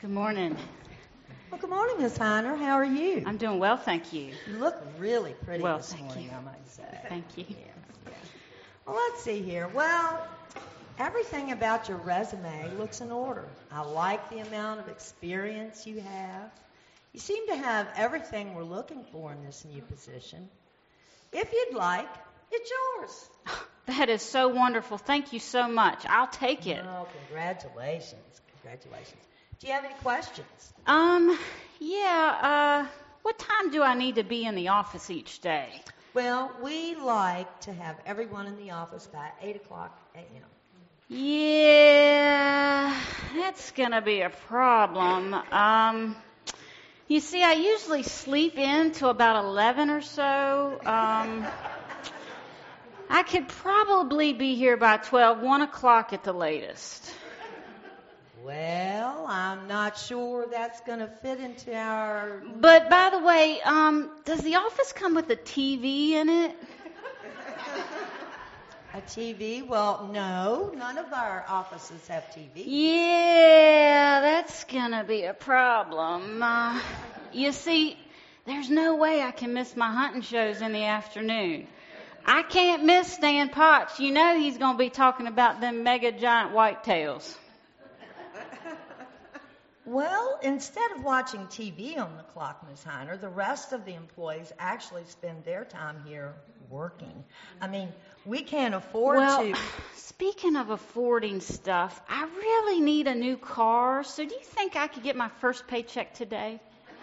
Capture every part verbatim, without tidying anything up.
Good morning. Well, good morning, Miss Heiner. How are you? I'm doing well, thank you. You look really pretty Well, this thank morning, you. I might say. Thank you. Yes, yes. Well, let's see here. Well, everything about your resume looks in order. I like the amount of experience you have. You seem to have everything we're looking for in this new position. If you'd like, it's yours. That is so wonderful. Thank you so much. I'll take it. Oh, congratulations. Congratulations. Do you have any questions? Um, yeah, uh, what time do I need to be in the office each day? Well, we like to have everyone in the office by eight o'clock a.m. Yeah, that's going to be a problem. Um, you see, I usually sleep in till about eleven or so. Um, I could probably be here by twelve, one o'clock at the latest. Well, I'm not sure that's going to fit into our... But by the way, um, does the office come with a T V in it? A T V? Well, no. None of our offices have T V. Yeah, that's going to be a problem. Uh, you see, there's no way I can miss my hunting shows in the afternoon. I can't miss Stan Potts. You know he's going to be talking about them mega giant whitetails. Well, instead of watching T V on the clock, Miz Heiner, the rest of the employees actually spend their time here working. I mean, we can't afford well, to... Speaking of affording stuff, I really need a new car. So do you think I could get my first paycheck today?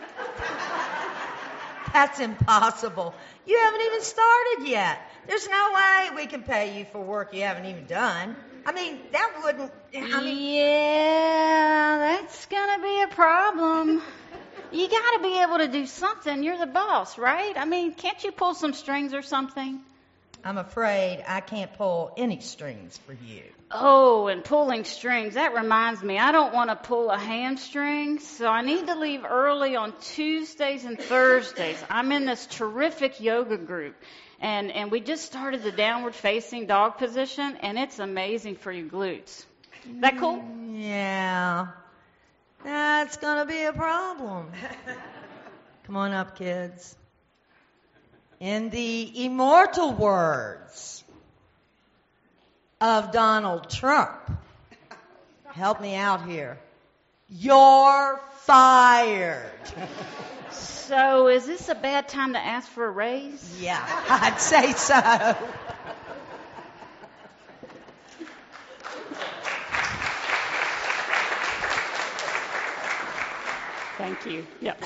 That's impossible. You haven't even started yet. There's no way we can pay you for work you haven't even done. I mean, that wouldn't... I mean, yeah, that's going to be a problem. You got to be able to do something. You're the boss, right? I mean, can't you pull some strings or something? I'm afraid I can't pull any strings for you. Oh, and pulling strings. That reminds me, I don't want to pull a hamstring, so I need to leave early on Tuesdays and Thursdays. I'm in this terrific yoga group, and, and we just started the downward facing dog position, and it's amazing for your glutes. Is that cool? Yeah, that's going to be a problem. Come on up, kids. In the immortal words of Donald Trump, help me out here, you're fired. So is this a bad time to ask for a raise? Yeah, I'd say so. Thank you. Yep.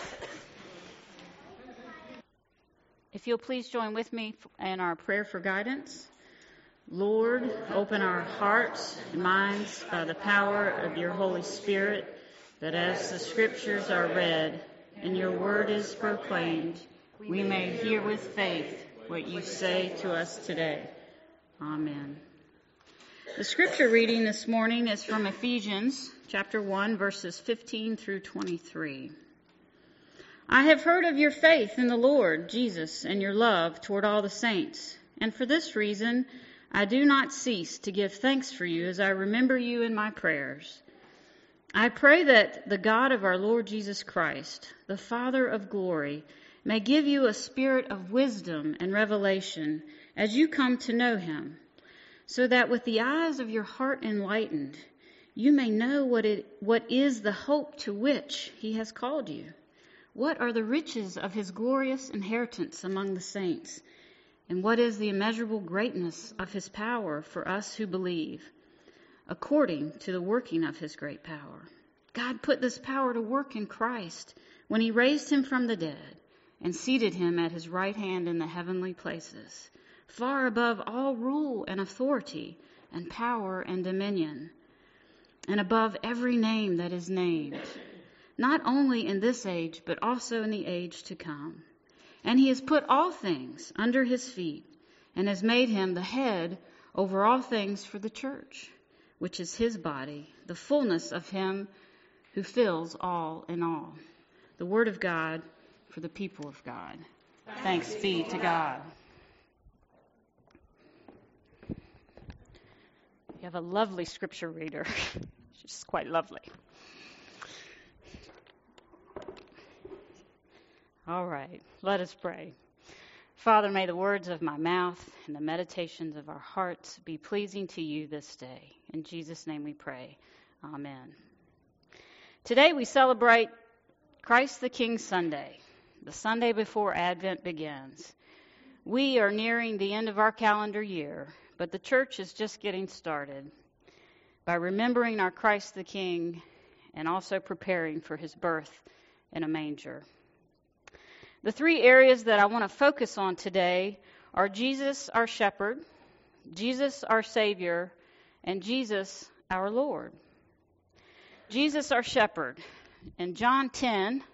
If you'll please join with me in our prayer for guidance. Lord, open our hearts and minds by the power of your Holy Spirit, that as the Scriptures are read and your word is proclaimed, we may hear with faith what you say to us today. Amen. The scripture reading this morning is from Ephesians chapter one, verses fifteen through twenty-three. I have heard of your faith in the Lord Jesus and your love toward all the saints, and for this reason I do not cease to give thanks for you as I remember you in my prayers. I pray that the God of our Lord Jesus Christ, the Father of glory, may give you a spirit of wisdom and revelation as you come to know him, so that with the eyes of your heart enlightened, you may know what it what is the hope to which he has called you. What are the riches of his glorious inheritance among the saints? And what is the immeasurable greatness of his power for us who believe, according to the working of his great power? God put this power to work in Christ when he raised him from the dead and seated him at his right hand in the heavenly places, far above all rule and authority and power and dominion, and above every name that is named, not only in this age, but also in the age to come. And he has put all things under his feet, and has made him the head over all things for the church, which is his body, the fullness of him who fills all in all. The word of God for the people of God. Thanks be to God. You have a lovely scripture reader. She's quite lovely. All right, let us pray. Father, may the words of my mouth and the meditations of our hearts be pleasing to you this day. In Jesus' name we pray. Amen. Today we celebrate Christ the King Sunday, the Sunday before Advent begins. We are nearing the end of our calendar year, but the church is just getting started by remembering our Christ the King and also preparing for his birth in a manger. The three areas that I want to focus on today are Jesus, our shepherd, Jesus, our Savior, and Jesus, our Lord. Jesus, our shepherd. In John ten,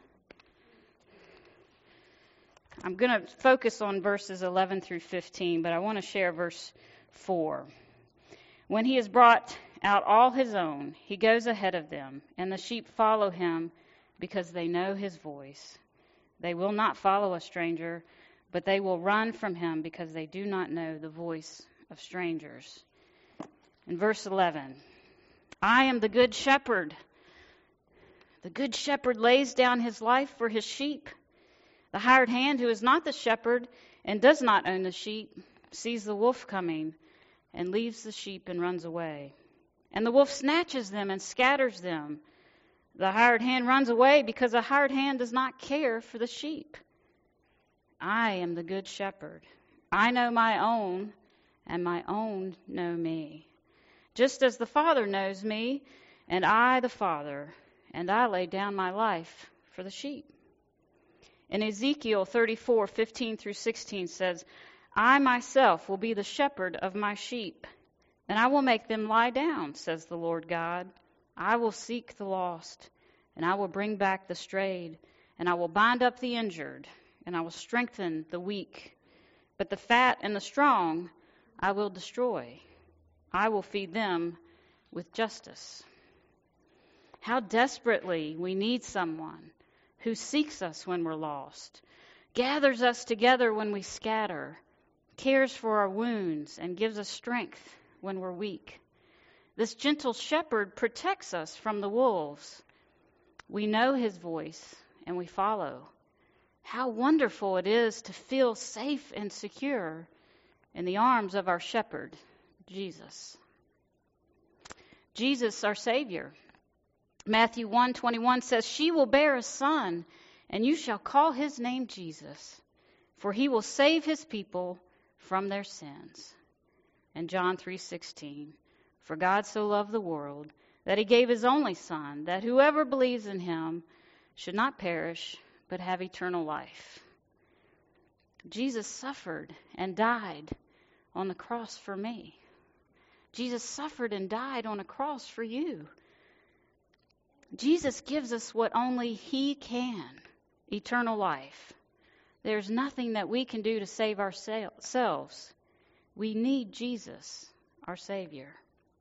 I'm going to focus on verses eleven through fifteen, but I want to share verse four. When he has brought out all his own, he goes ahead of them, and the sheep follow him because they know his voice. They will not follow a stranger, but they will run from him because they do not know the voice of strangers. In verse eleven, I am the good shepherd. The good shepherd lays down his life for his sheep. The hired hand who is not the shepherd and does not own the sheep sees the wolf coming and leaves the sheep and runs away. And the wolf snatches them and scatters them. The hired hand runs away because the hired hand does not care for the sheep. I am the good shepherd. I know my own, and my own know me. Just as the Father knows me, and I the Father, and I lay down my life for the sheep. In Ezekiel thirty-four, fifteen through sixteen says, I myself will be the shepherd of my sheep, and I will make them lie down, says the Lord God. I will seek the lost, and I will bring back the strayed, and I will bind up the injured, and I will strengthen the weak. But the fat and the strong I will destroy. I will feed them with justice. How desperately we need someone who seeks us when we're lost, gathers us together when we scatter, cares for our wounds, and gives us strength when we're weak. This gentle shepherd protects us from the wolves. We know his voice and we follow. How wonderful it is to feel safe and secure in the arms of our shepherd, Jesus. Jesus, our Savior. Matthew one twenty-one says, She will bear a son, and you shall call his name Jesus, for he will save his people from their sins. And John three sixteen, For God so loved the world that he gave his only Son, that whoever believes in him should not perish, but have eternal life. Jesus suffered and died on the cross for me. Jesus suffered and died on a cross for you. Jesus gives us what only he can, eternal life. There's nothing that we can do to save ourselves. We need Jesus, our Savior.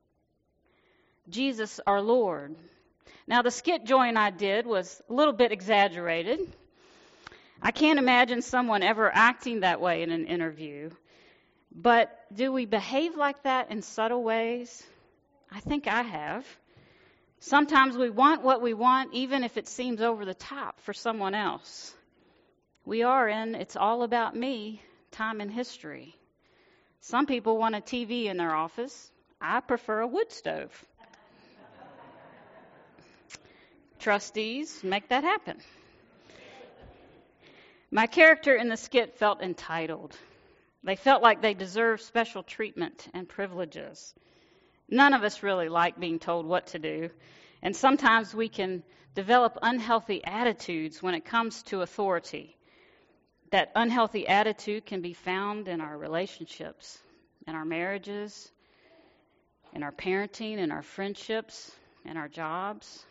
Jesus, our Lord. Now, the skit Joy and I did was a little bit exaggerated. I can't imagine someone ever acting that way in an interview. But do we behave like that in subtle ways? I think I have. Sometimes we want what we want, even if it seems over the top for someone else. We are in It's All About Me time in history. Some people want a T V in their office. I prefer a wood stove. Trustees, make that happen. My character in the skit felt entitled. They felt like they deserved special treatment and privileges. None of us really like being told what to do, and sometimes we can develop unhealthy attitudes when it comes to authority. That unhealthy attitude can be found in our relationships, in our marriages, in our parenting, in our friendships, in our jobs.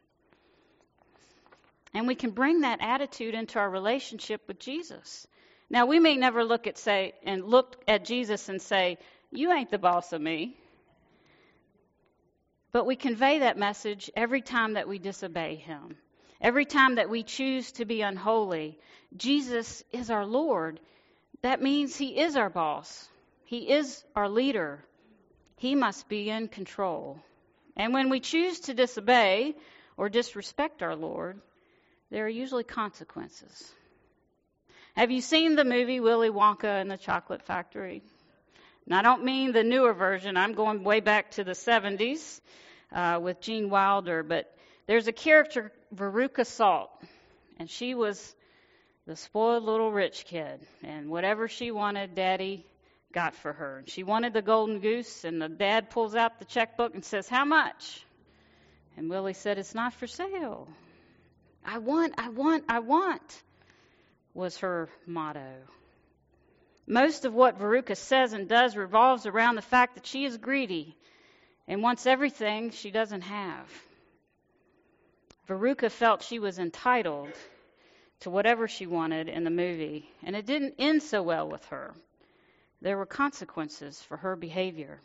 And we can bring that attitude into our relationship with Jesus. Now, we may never look at say and look at Jesus and say, "You ain't the boss of me." But we convey that message every time that we disobey him. Every time that we choose to be unholy. Jesus is our Lord. That means he is our boss. He is our leader. He must be in control. And when we choose to disobey or disrespect our Lord, there are usually consequences. Have you seen the movie Willy Wonka and the Chocolate Factory? And I don't mean the newer version. I'm going way back to the seventies uh, with Gene Wilder. But there's a character, Veruca Salt, and she was the spoiled little rich kid. And whatever she wanted, Daddy got for her. And she wanted the golden goose, and the dad pulls out the checkbook and says, "How much?" And Willie said, "It's not for sale." I want, I want, I want, was her motto. Most of what Veruca says and does revolves around the fact that she is greedy and wants everything she doesn't have. Veruca felt she was entitled to whatever she wanted in the movie, and it didn't end so well with her. There were consequences for her behavior.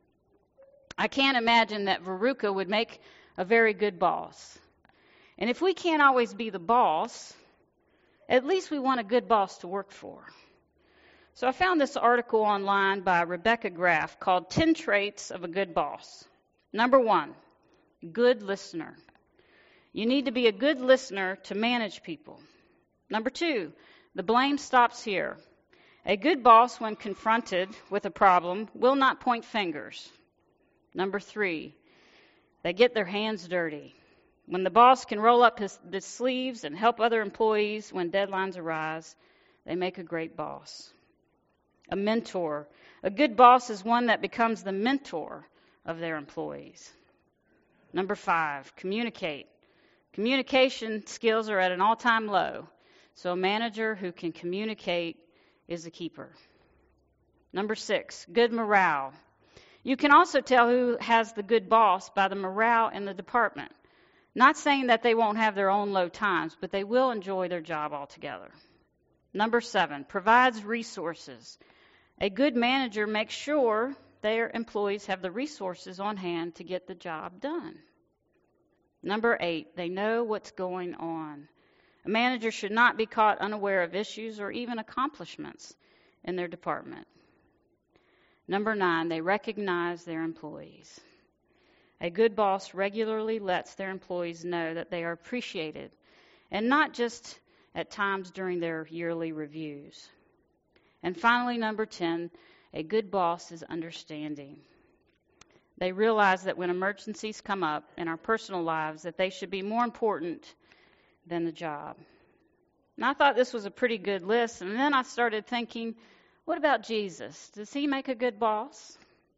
I can't imagine that Veruca would make a very good boss. And if we can't always be the boss, at least we want a good boss to work for. So I found this article online by Rebecca Graff called ten Traits of a Good Boss. Number one, good listener. You need to be a good listener to manage people. Number two, the blame stops here. A good boss, when confronted with a problem, will not point fingers. Number three, they get their hands dirty. When the boss can roll up his, his sleeves and help other employees when deadlines arise, they make a great boss. A mentor. A good boss is one that becomes the mentor of their employees. Number five, communicate. Communication skills are at an all-time low, so a manager who can communicate is a keeper. Number six, good morale. You can also tell who has the good boss by the morale in the department. Not saying that they won't have their own low times, but they will enjoy their job altogether. Number seven, provides resources. A good manager makes sure their employees have the resources on hand to get the job done. Number eight, they know what's going on. A manager should not be caught unaware of issues or even accomplishments in their department. Number nine, they recognize their employees. A good boss regularly lets their employees know that they are appreciated, and not just at times during their yearly reviews. And finally, number ten, a good boss is understanding. They realize that when emergencies come up in our personal lives, that they should be more important than the job. And I thought this was a pretty good list, and then I started thinking, what about Jesus? Does he make a good boss?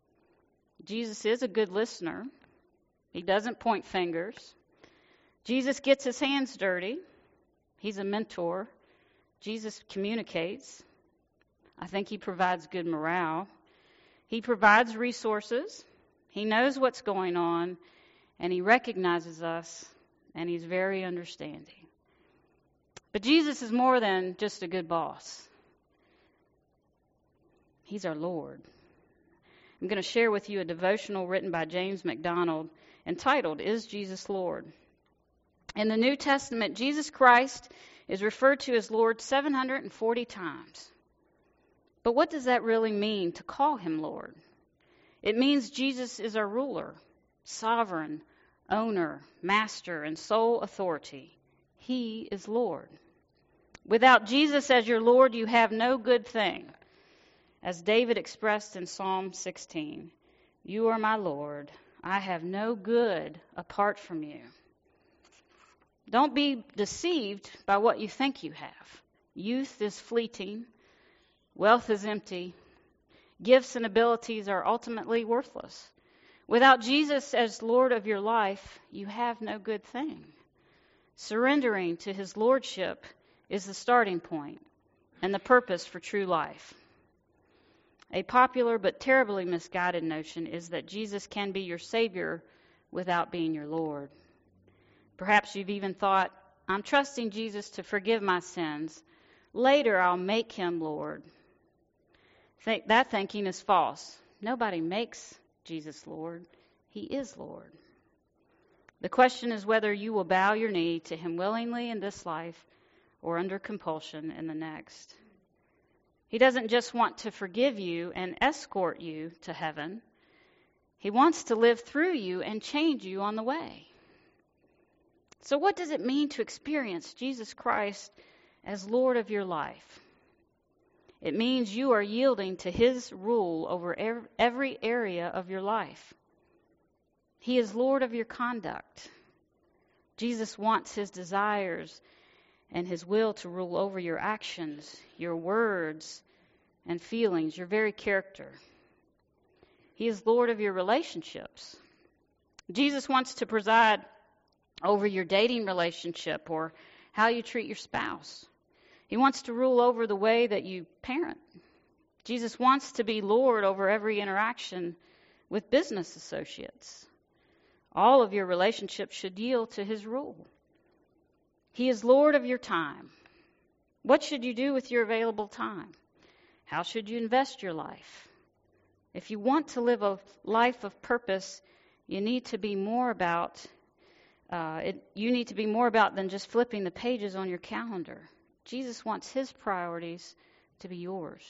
Jesus is a good listener. He doesn't point fingers. Jesus gets his hands dirty. He's a mentor. Jesus communicates. I think he provides good morale. He provides resources. He knows what's going on, and he recognizes us, and he's very understanding. But Jesus is more than just a good boss. He's our Lord. I'm going to share with you a devotional written by James MacDonald entitled, Is Jesus Lord? In the New Testament, Jesus Christ is referred to as Lord seven hundred forty times. But what does that really mean to call him Lord? It means Jesus is our ruler, sovereign, owner, master, and sole authority. He is Lord. Without Jesus as your Lord, you have no good thing. As David expressed in Psalm sixteen, you are my Lord. I have no good apart from you. Don't be deceived by what you think you have. Youth is fleeting. Wealth is empty. Gifts and abilities are ultimately worthless. Without Jesus as Lord of your life, you have no good thing. Surrendering to his lordship is the starting point and the purpose for true life. A popular but terribly misguided notion is that Jesus can be your Savior without being your Lord. Perhaps you've even thought, I'm trusting Jesus to forgive my sins. Later I'll make him Lord. Think, that thinking is false. Nobody makes Jesus Lord. He is Lord. The question is whether you will bow your knee to him willingly in this life or under compulsion in the next. He doesn't just want to forgive you and escort you to heaven. He wants to live through you and change you on the way. So what does it mean to experience Jesus Christ as Lord of your life. It means you are yielding to His rule over every area of your life. He is Lord of your conduct. Jesus wants His desires and His will to rule over your actions, your words and feelings, your very character. He is Lord of your relationships. Jesus wants to preside over your dating relationship or how you treat your spouse. He wants to rule over the way that you parent. Jesus wants to be Lord over every interaction with business associates. All of your relationships should yield to His rule. He is Lord of your time. What should you do with your available time? How should you invest your life? If you want to live a life of purpose, you need to be more about uh, it, you need to be more about than just flipping the pages on your calendar. Jesus wants His priorities to be yours.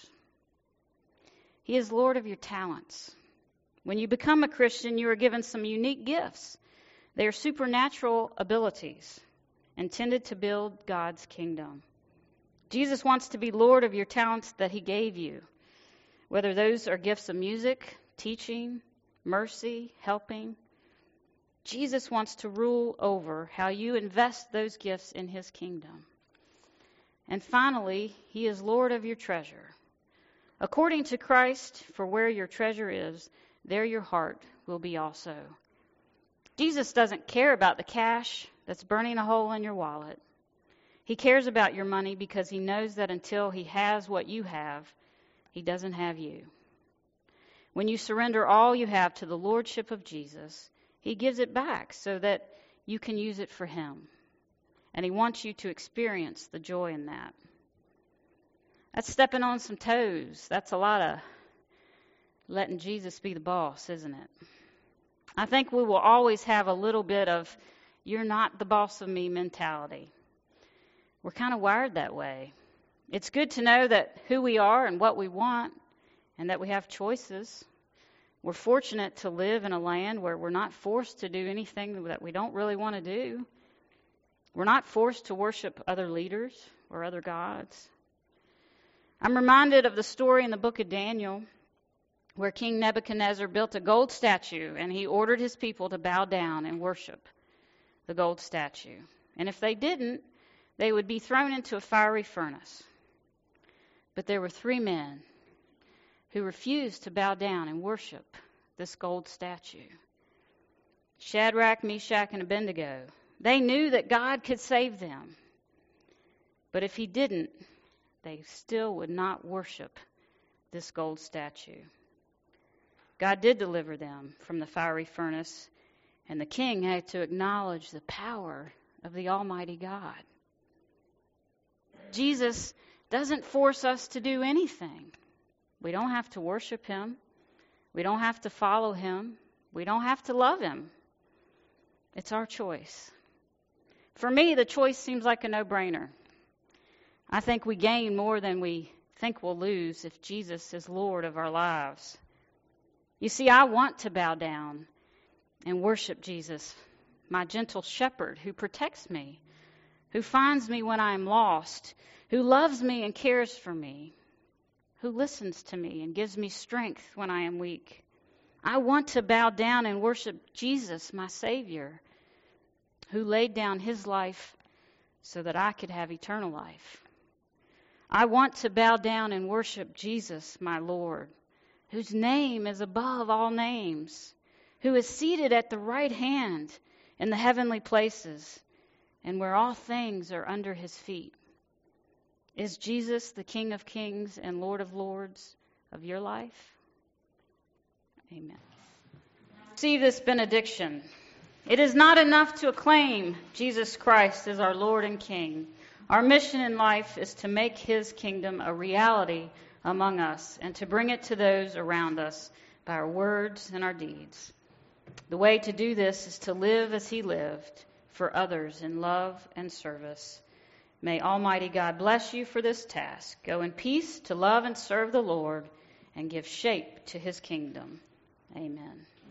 He is Lord of your talents. When you become a Christian, you are given some unique gifts. They are supernatural abilities intended to build God's kingdom. Jesus wants to be Lord of your talents that He gave you, whether those are gifts of music, teaching, mercy, helping. Jesus wants to rule over how you invest those gifts in His kingdom. And finally, He is Lord of your treasure. According to Christ, for where your treasure is, there your heart will be also. Jesus doesn't care about the cash that's burning a hole in your wallet. He cares about your money because He knows that until He has what you have, He doesn't have you. When you surrender all you have to the Lordship of Jesus, He gives it back so that you can use it for Him. And He wants you to experience the joy in that. That's stepping on some toes. That's a lot of letting Jesus be the boss, isn't it? I think we will always have a little bit of, you're not the boss of me mentality. We're kind of wired that way. It's good to know that who we are and what we want and that we have choices. We're fortunate to live in a land where we're not forced to do anything that we don't really want to do. We're not forced to worship other leaders or other gods. I'm reminded of the story in the book of Daniel where King Nebuchadnezzar built a gold statue and he ordered his people to bow down and worship the gold statue. And if they didn't, they would be thrown into a fiery furnace. But there were three men who refused to bow down and worship this gold statue. Shadrach, Meshach, and Abednego. They knew that God could save them. But if He didn't, they still would not worship this gold statue. God did deliver them from the fiery furnace, and the king had to acknowledge the power of the Almighty God. Jesus doesn't force us to do anything. We don't have to worship Him. We don't have to follow Him. We don't have to love Him. It's our choice. For me, the choice seems like a no-brainer. I think we gain more than we think we'll lose if Jesus is Lord of our lives. You see, I want to bow down and worship Jesus, my gentle shepherd who protects me, who finds me when I am lost, who loves me and cares for me, who listens to me and gives me strength when I am weak. I want to bow down and worship Jesus, my Savior, who laid down His life so that I could have eternal life. I want to bow down and worship Jesus, my Lord, whose name is above all names, who is seated at the right hand in the heavenly places, and where all things are under His feet. Is Jesus the King of Kings and Lord of Lords of your life? Amen. Receive this benediction. It is not enough to acclaim Jesus Christ as our Lord and King. Our mission in life is to make His kingdom a reality among us and to bring it to those around us by our words and our deeds. The way to do this is to live as He lived for others in love and service. May Almighty God bless you for this task. Go in peace to love and serve the Lord and give shape to His kingdom. Amen.